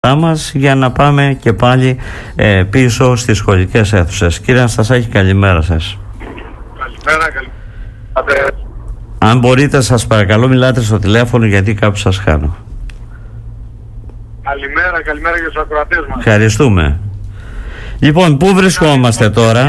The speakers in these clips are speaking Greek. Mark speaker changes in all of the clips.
Speaker 1: μας για να πάμε και πάλι πίσω στις σχολικές αίθουσες. Κύριε Αναστασάκη, καλημέρα σας.
Speaker 2: Καλημέρα.
Speaker 1: Αν μπορείτε, σας παρακαλώ, μιλάτε στο τηλέφωνο, γιατί κάπου σας χάνω.
Speaker 2: Καλημέρα για τους ακροατές μας.
Speaker 1: Ευχαριστούμε. Λοιπόν, πού βρισκόμαστε τώρα?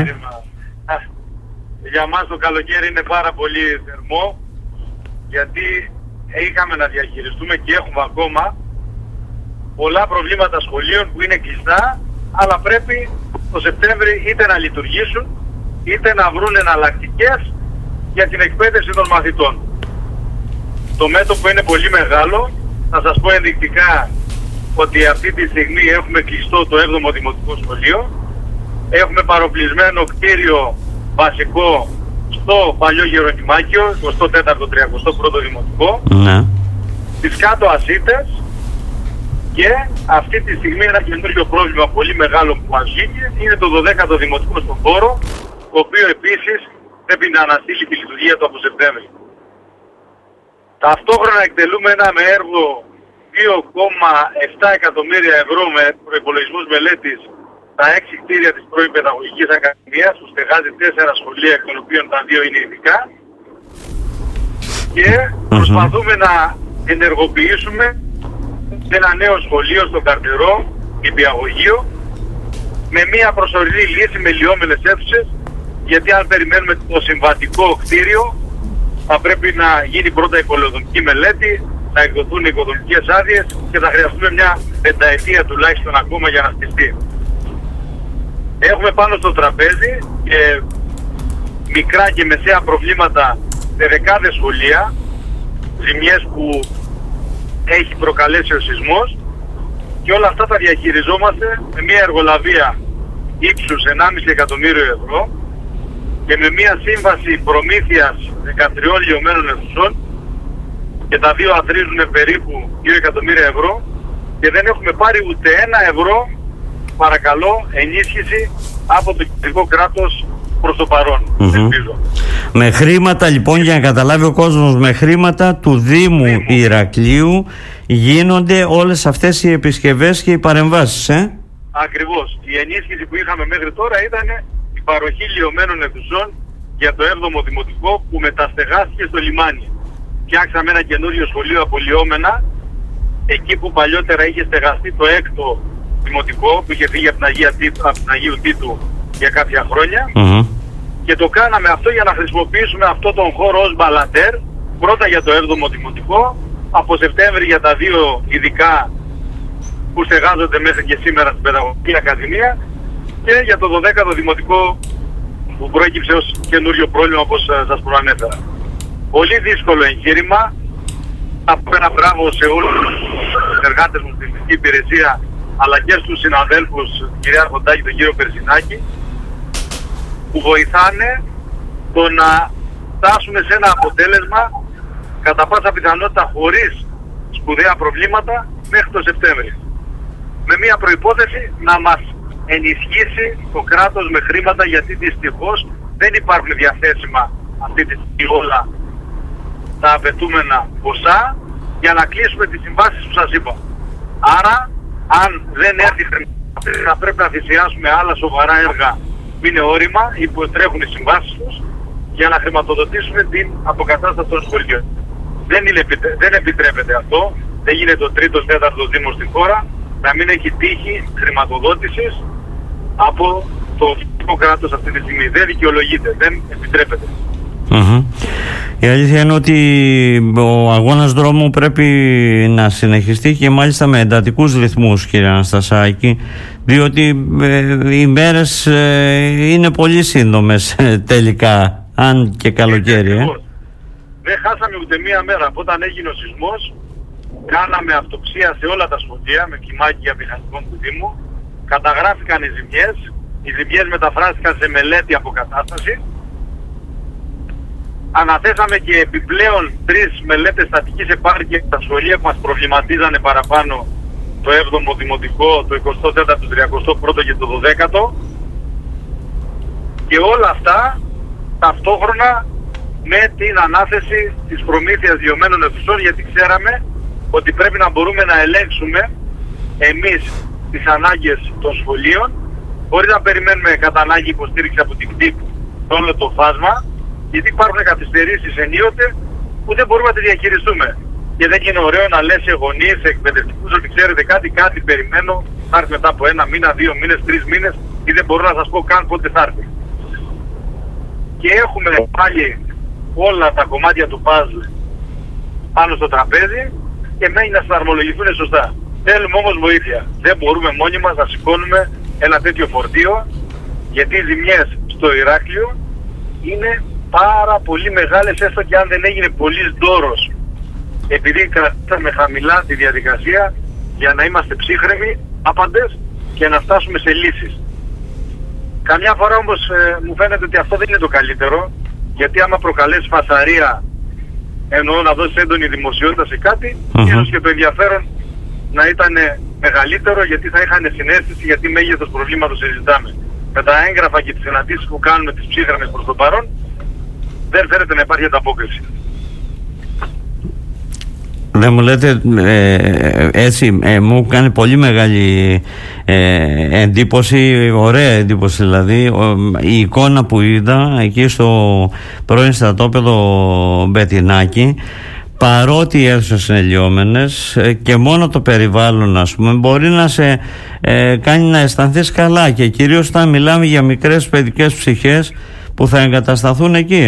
Speaker 2: Για μας το καλοκαίρι είναι πάρα πολύ θερμό, γιατί είχαμε να διαχειριστούμε και έχουμε ακόμα πολλά προβλήματα σχολείων που είναι κλειστά, αλλά πρέπει το Σεπτέμβρη είτε να λειτουργήσουν είτε να βρουν εναλλακτικές για την εκπαίδευση των μαθητών. Το μέτωπο είναι πολύ μεγάλο. Θα σας πω ενδεικτικά ότι αυτή τη στιγμή έχουμε κλειστό το 7ο Δημοτικό Σχολείο. Έχουμε παροπλισμένο κτίριο βασικό στο παλιό Γερονιμάκιο, 24ο-31ο Δημοτικό, τις κάτω Ασίτες, και αυτή τη στιγμή ένα καινούριο πρόβλημα πολύ μεγάλο που μας βγήκε είναι το 12ο Δημοτικό στον Χώρο, το οποίο επίσης πρέπει να αναστείλει τη λειτουργία του από Σεπτέμβρη. Ταυτόχρονα εκτελούμε ένα με έργο 2,7 εκατομμύρια ευρώ με προϋπολογισμούς μελέτης τα 6 κτίρια της πρώην Παιδαγωγικής Ακαδημίας, που στεγάζει 4 σχολεία, εκ των οποίων τα 2 είναι ειδικά, και προσπαθούμε να ενεργοποιήσουμε ένα νέο σχολείο στο Καρτερό, νηπιαγωγείο, με μια προσωρινή λύση με λιώμενες αίθουσες, γιατί αν περιμένουμε το συμβατικό κτίριο θα πρέπει να γίνει πρώτα οικοδομική μελέτη, να εκδοθούν οικοδομικές άδειες και θα χρειαστούμε μια πενταετία τουλάχιστον ακόμα για να στηθεί. Έχουμε πάνω στο τραπέζι και μικρά και μεσαία προβλήματα σε δεκάδες σχολεία, ζημιές που έχει προκαλέσει ο σεισμός, και όλα αυτά τα διαχειριζόμαστε με μια εργολαβία ύψους 1,5 εκατομμύριο ευρώ και με μια σύμβαση προμήθειας 13 λιωμένων αιθουσών, και τα δύο αθροίζουν περίπου 2 εκατομμύρια ευρώ, και δεν έχουμε πάρει ούτε 1 ευρώ, παρακαλώ, ενίσχυση από το κεντρικό κράτος προς το παρόν.
Speaker 1: Με χρήματα, λοιπόν, για να καταλάβει ο κόσμος, με χρήματα του Δήμου Ηρακλείου γίνονται όλες αυτές οι επισκευές και οι παρεμβάσεις,
Speaker 2: Ακριβώς. Η ενίσχυση που είχαμε μέχρι τώρα ήταν η παροχή λιωμένων αιθουσών για το 7ο Δημοτικό, που μεταστεγάστηκε στο λιμάνι. Φτιάξαμε ένα καινούριο σχολείο από λιώμενα, εκεί που παλιότερα είχε στεγαστεί το 6ο Δημοτικό, που είχε φύγει από την Αγίου Τίτου για κάποια χρόνια, και το κάναμε αυτό για να χρησιμοποιήσουμε αυτό τον χώρο ως μπαλαντέρ, πρώτα για το 7ο Δημοτικό, από Σεπτέμβρη για τα 2 ειδικά που στεγάζονται μέχρι και σήμερα στην Παιδαγωγική Ακαδημία, και για το 12ο Δημοτικό που προέκυψε ως καινούριο πρόβλημα, όπως σας προανέφερα. Πολύ δύσκολο εγχείρημα. Θα πω ένα μπράβο σε όλους τους εργάτες μου στην Εθνική Υπηρεσία, αλλά και στους συναδέλφους, την κυρία Αρχοντάκη και τον κύριο Περσινάκη, που βοηθάνε το να φτάσουμε σε ένα αποτέλεσμα κατά πάσα πιθανότητα χωρίς σπουδαία προβλήματα μέχρι το Σεπτέμβριο. Με μια προϋπόθεση να μας ενισχύσει το κράτος με χρήματα, γιατί δυστυχώς δεν υπάρχουν διαθέσιμα αυτή τη στιγμή όλα τα απαιτούμενα ποσά για να κλείσουμε τις συμβάσεις που σας είπα. Άρα, αν δεν έρθει χρήματα, θα πρέπει να θυσιάσουμε άλλα σοβαρά έργα που είναι όρημα ή που τρέχουν οι συμβάσεις τους, για να χρηματοδοτήσουμε την αποκατάσταση των σχολείων. Δεν επιτρέπεται αυτό. Δεν γίνεται ο 3ος, 4ος Δήμος στην χώρα να μην έχει τύχη χρηματοδότησης από το κοινό κράτος αυτή τη στιγμή. Δεν δικαιολογείται, δεν επιτρέπεται.
Speaker 1: Η αλήθεια είναι ότι ο αγώνας δρόμου πρέπει να συνεχιστεί, και μάλιστα με εντατικούς ρυθμούς, κύριε Αναστασάκη, διότι οι μέρες είναι πολύ σύντομες τελικά, αν και καλοκαίρι.
Speaker 2: Δεν χάσαμε ούτε μία μέρα. Από όταν έγινε ο σεισμός, κάναμε αυτοψία σε όλα τα σχολεία με κλιμάκια μηχανικών του Δήμου, καταγράφηκαν οι ζημιές μεταφράστηκαν σε μελέτη αποκατάσταση. Αναθέσαμε και επιπλέον 3 μελέτες στατικής επάρκειας στα σχολεία που μας προβληματίζανε παραπάνω, το 7ο Δημοτικό, το 24ο, το 31ο και το 12ο, και όλα αυτά ταυτόχρονα με την ανάθεση της προμήθειας λιωμένων αιθουσών, γιατί ξέραμε ότι πρέπει να μπορούμε να ελέγξουμε εμείς τις ανάγκες των σχολείων, χωρίς να περιμένουμε κατά ανάγκη υποστήριξη από την ΚΤΙΠ όλο το φάσμα, γιατί υπάρχουν καθυστερήσεις ενίοτε που δεν μπορούμε να τη διαχειριστούμε. Και δεν είναι ωραίο να λες σε γονείς, σε εκπαιδευτικούς, ότι ξέρετε κάτι περιμένω, θα έρθει μετά από 1 μήνα, 2 μήνες, 3 μήνες ή δεν μπορώ να σας πω καν πότε θα έρθει. Και έχουμε πάλι όλα τα κομμάτια του παζλ πάνω στο τραπέζι και μένει να συναρμολογηθούν σωστά. Θέλουμε όμως βοήθεια. Δεν μπορούμε μόνοι μας να σηκώνουμε ένα τέτοιο φορτίο, γιατί οι ζημιές στο Ηράκλειο είναι πάρα πολύ μεγάλες, έστω και αν δεν έγινε πολύς δώρος, επειδή κρατήσαμε χαμηλά τη διαδικασία για να είμαστε ψύχρεμοι, άπαντες και να φτάσουμε σε λύσεις. Καμιά φορά όμως μου φαίνεται ότι αυτό δεν είναι το καλύτερο, γιατί άμα προκαλέσει φασαρία, εννοώ να δώσει έντονη δημοσιότητα σε κάτι, ίσως και το ενδιαφέρον να ήταν μεγαλύτερο, γιατί θα είχαν συναίσθηση γιατί μέγεθος προβλήματος συζητάμε. Με τα έγγραφα και τις συναντήσεις που κάνουμε τις ψύχρεμες προς το παρόν, δεν φαίνεται να υπάρχει ανταπόκριση.
Speaker 1: Δεν μου λέτε έτσι, μου κάνει πολύ μεγάλη εντύπωση, ωραία εντύπωση δηλαδή, η εικόνα που είδα εκεί στο πρώην στρατόπεδο Μπετινάκη, παρότι οι αίθουσες είναι λιώμενες και μόνο το περιβάλλον, ας πούμε, μπορεί να σε κάνει να αισθανθείς καλά, και κυρίως όταν μιλάμε για μικρές παιδικές ψυχές που θα εγκατασταθούν εκεί.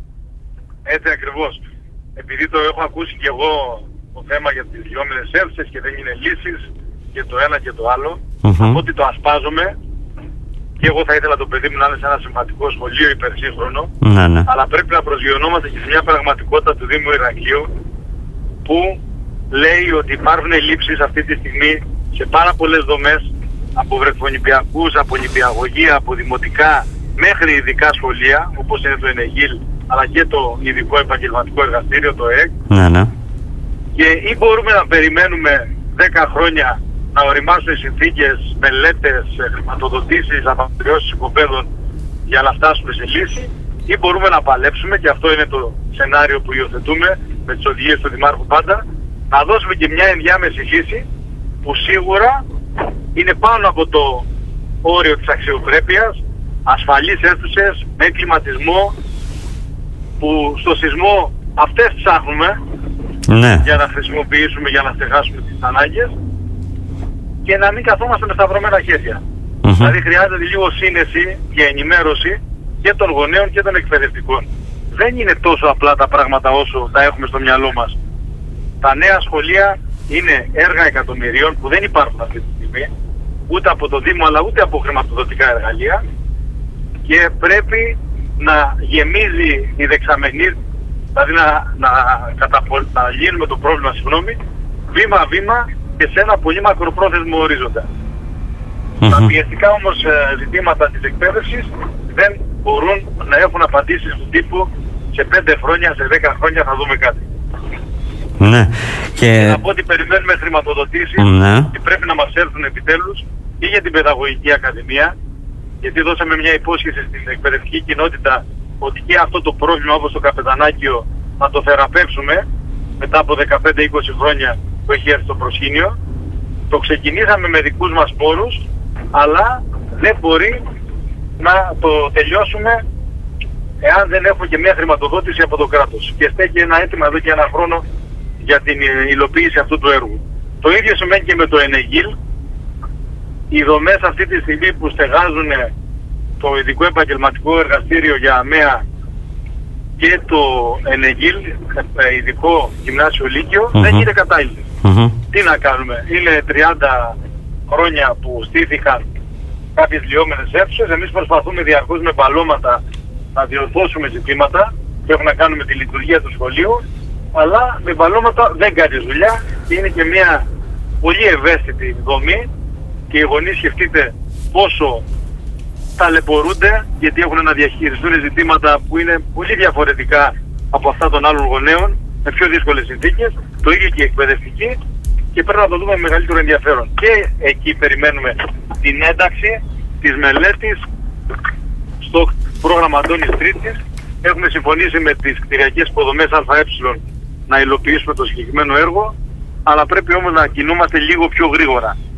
Speaker 2: Έτσι ακριβώς. Επειδή το έχω ακούσει και εγώ το θέμα για τις λιώμενες αίθουσες και δεν είναι λύσεις και το ένα και το άλλο, από ότι το ασπάζομαι, και εγώ θα ήθελα το παιδί μου να είναι σε ένα σημαντικό σχολείο υπερσύγχρονο, αλλά πρέπει να προσγειωνόμαστε και σε μια πραγματικότητα του Δήμου Ηρακλείου που λέει ότι υπάρχουν ελλείψεις αυτή τη στιγμή σε πάρα πολλές δομές, από βρεφονιπιακούς, από νηπιαγωγεία, από δημοτικά μέχρι ειδικά σχολεία, όπως είναι το ΕΝΕΓΙΛ, αλλά και το ειδικό επαγγελματικό εργαστήριο, το ΕΕΚ. Και ή μπορούμε να περιμένουμε 10 χρόνια να οριμάσουν οι συνθήκες, μελέτες, χρηματοδοτήσεις, αναπληρώσεις οικοπαίδων για να φτάσουμε σε λύση, ή μπορούμε να παλέψουμε, και αυτό είναι το σενάριο που υιοθετούμε με τις οδηγίες του Δημάρχου πάντα, να δώσουμε και μια ενδιάμεση λύση που σίγουρα είναι πάνω από το όριο της αξιοπρέπειας, ασφαλείς αίθουσες, με κλιματισμό, που στο σεισμό αυτές ψάχνουμε για να χρησιμοποιήσουμε, για να στεγάσουμε τις ανάγκες, και να μην καθόμαστε με σταυρωμένα χέρια. Δηλαδή χρειάζεται λίγο σύνεση και ενημέρωση και των γονέων και των εκπαιδευτικών. Δεν είναι τόσο απλά τα πράγματα όσο τα έχουμε στο μυαλό μας. Τα νέα σχολεία είναι έργα εκατομμυρίων που δεν υπάρχουν αυτή τη στιγμή, ούτε από το Δήμο αλλά ούτε από χρηματοδοτικά εργαλεία, και πρέπει να γεμίζει η δεξαμενή, δηλαδή να λύνουμε το πρόβλημα, βήμα-βήμα και σε ένα πολύ μακροπρόθεσμο ορίζοντα. Τα πιεστικά όμως ζητήματα της εκπαίδευσης δεν μπορούν να έχουν απαντήσεις του τύπου σε 5 χρόνια, σε 10 χρόνια θα δούμε κάτι. Και να πω ότι περιμένουμε χρηματοδοτήσεις και πρέπει να μας έρθουν επιτέλους ή για την Παιδαγωγική Ακαδημία, γιατί δώσαμε μια υπόσχεση στην εκπαιδευτική κοινότητα ότι και αυτό το πρόβλημα, όπως το Καπετανάκιο, θα το θεραπεύσουμε μετά από 15-20 χρόνια που έχει έρθει στο προσκήνιο. Το ξεκινήσαμε με δικούς μας πόρους, αλλά δεν μπορεί να το τελειώσουμε εάν δεν έχουμε και μια χρηματοδότηση από το κράτος. Και στέκει ένα αίτημα εδώ και ένα χρόνο για την υλοποίηση αυτού του έργου. Το ίδιο σημαίνει και με το ΕΝΕΓΙΛ. Οι δομές αυτή τη στιγμή που στεγάζουν το ειδικό επαγγελματικό εργαστήριο για ΑΜΕΑ και το ΕΝΕΓΙΛ, ειδικό γυμνάσιο λύκειο, δεν είναι κατάλληλες. Τι να κάνουμε, είναι 30 χρόνια που στήθηκαν κάποιες λιώμενες αίθουσες, εμείς προσπαθούμε διαρκώς με παλώματα να διορθώσουμε ζητήματα που έχουν να κάνουν με τη λειτουργία του σχολείου, αλλά με παλώματα δεν κάνει δουλειά, και είναι και μια πολύ ευαίσθητη δομή, και οι γονείς σκεφτείτε πόσο ταλαιπωρούνται, γιατί έχουν να διαχειριστούν ζητήματα που είναι πολύ διαφορετικά από αυτά των άλλων γονέων, με πιο δύσκολες συνθήκες, το ίδιο και η εκπαιδευτική, και πρέπει να το δούμε με μεγαλύτερο ενδιαφέρον. Και εκεί περιμένουμε την ένταξη της μελέτης στο πρόγραμμα Αντώνης Τρίτης. Έχουμε συμφωνήσει με τις κτηριακές υποδομές ΑΕ να υλοποιήσουμε το συγκεκριμένο έργο, αλλά πρέπει όμως να κινούμαστε λίγο πιο γρήγορα.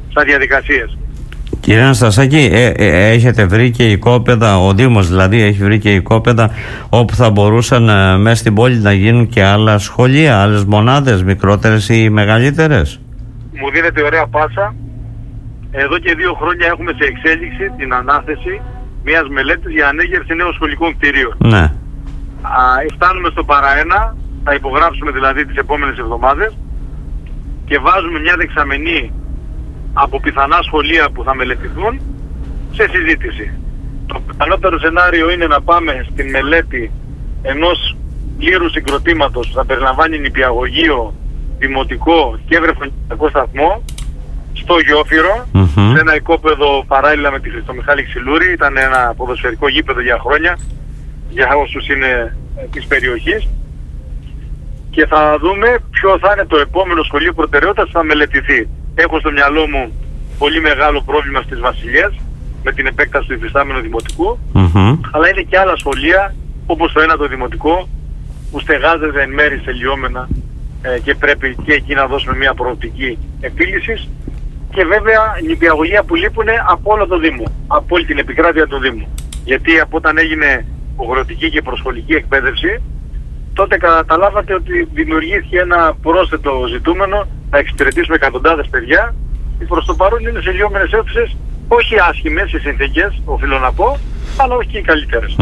Speaker 2: στα διαδικασίες.
Speaker 1: Κύριε Αναστασάκη, έχετε βρει και οικόπεδα, ο Δήμος δηλαδή έχει βρει και οικόπεδα όπου θα μπορούσαν μέσα στην πόλη να γίνουν και άλλα σχολεία, άλλες μονάδες, μικρότερες ή μεγαλύτερες?
Speaker 2: Μου δίνετε ωραία πάσα. Εδώ και 2 χρόνια έχουμε σε εξέλιξη την ανάθεση μιας μελέτης για ανέγερση νέων σχολικών κτηρίων.
Speaker 1: Ναι.
Speaker 2: Φτάνουμε στο παραένα, θα υπογράψουμε δηλαδή τις επόμενες εβδομάδες και βάζουμε μια δεξαμενή από πιθανά σχολεία που θα μελετηθούν σε συζήτηση. Το πιθανότερο σενάριο είναι να πάμε στην μελέτη ενός πλήρους συγκροτήματος που θα περιλαμβάνει νηπιαγωγείο, δημοτικό και βρεφονιπιακό σταθμό στο Γιόφυρο, σε ένα οικόπεδο παράλληλα με τη Χριστομιχάλη Ξυλούρη. Ήταν ένα ποδοσφαιρικό γήπεδο για χρόνια για όσους είναι της περιοχής, και θα δούμε ποιο θα είναι το επόμενο σχολείο προτεραιότητας που θα μελετηθεί. Έχω στο μυαλό μου πολύ μεγάλο πρόβλημα στις Βασιλιές με την επέκταση του υφιστάμενου δημοτικού, αλλά είναι και άλλα σχολεία όπως το ένα το δημοτικό που στεγάζεται εν μέρει σε λιώμενα και πρέπει και εκεί να δώσουμε μια προοπτική επίλυσης, και βέβαια νηπιαγωγεία που λείπουν από όλο το Δήμο, από όλη την επικράτεια του Δήμου. Γιατί από όταν έγινε υποχρεωτική και προσχολική εκπαίδευση, τότε καταλάβατε ότι δημιουργήθηκε ένα πρόσθετο ζητούμενο να εξυπηρετήσουμε εκατοντάδες παιδιά, που προς το παρόν είναι σε λιώμενες αίθουσες, όχι άσχημες οι συνθήκες, οφείλω να πω, αλλά όχι και οι καλύτερες.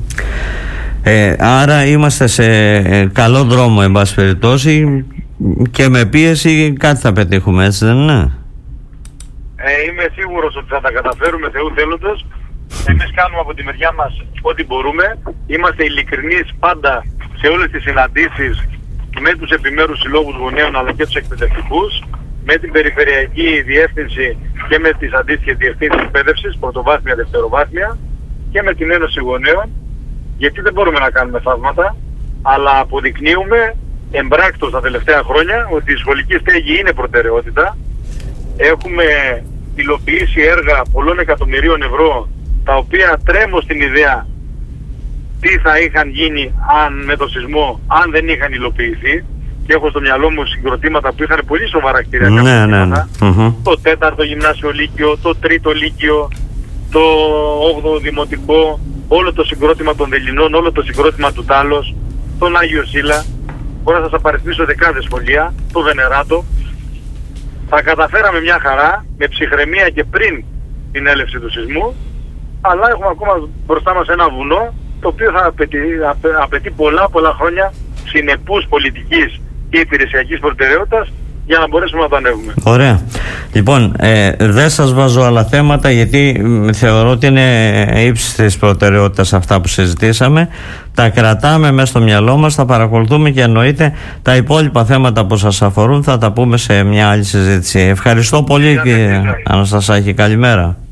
Speaker 1: Άρα είμαστε σε καλό δρόμο, εν πάση περιπτώσει, και με πίεση κάτι θα πετύχουμε, έτσι δεν είναι?
Speaker 2: Είμαι σίγουρος ότι θα τα καταφέρουμε, Θεού θέλοντος. Εμείς κάνουμε από τη μεριά μας ό,τι μπορούμε. Είμαστε ειλικρινείς πάντα σε όλες τις συναντήσεις με τους επιμέρους συλλόγους γονέων αλλά και τους εκπαιδευτικούς, με την Περιφερειακή Διεύθυνση και με τις αντίστοιχες διευθύνσεις εκπαίδευσης, πρωτοβάθμια, δευτεροβάθμια, και με την Ένωση Γονέων, γιατί δεν μπορούμε να κάνουμε θαύματα, αλλά αποδεικνύουμε εμπράκτως τα τελευταία χρόνια ότι η σχολική στέγη είναι προτεραιότητα. Έχουμε υλοποιήσει έργα πολλών εκατομμυρίων ευρώ, τα οποία τρέμω στην ιδέα τι θα είχαν γίνει με το σεισμό αν δεν είχαν υλοποιηθεί, και έχω στο μυαλό μου συγκροτήματα που είχαν πολύ σοβαρά κτίρια. Το 4ο γυμνάσιο λύκειο, το 3ο λύκειο, το 8ο δημοτικό, όλο το συγκρότημα των Δελινών, όλο το συγκρότημα του Τάλος, τον Άγιο Σύλλα. Μπορώ να σας απαριθμίσω δεκάδες σχολεία, το Βενεράτο. Θα καταφέραμε μια χαρά, με ψυχραιμία και πριν την έλευση του σεισμού, αλλά έχουμε ακόμα μπροστά μας ένα βουνό, το οποίο θα απαιτεί πολλά χρόνια συνεπούς πολιτικής και υπηρεσιακής προτεραιότητας για να μπορέσουμε να το ανέβουμε.
Speaker 1: Ωραία. Λοιπόν, δεν σας βάζω άλλα θέματα, γιατί θεωρώ ότι είναι ύψης της προτεραιότητας αυτά που συζητήσαμε. Τα κρατάμε μέσα στο μυαλό μας, θα παρακολουθούμε, και εννοείται τα υπόλοιπα θέματα που σας αφορούν θα τα πούμε σε μια άλλη συζήτηση. Ευχαριστώ πολύ, κύριε Αναστασάκη. Καλημέρα.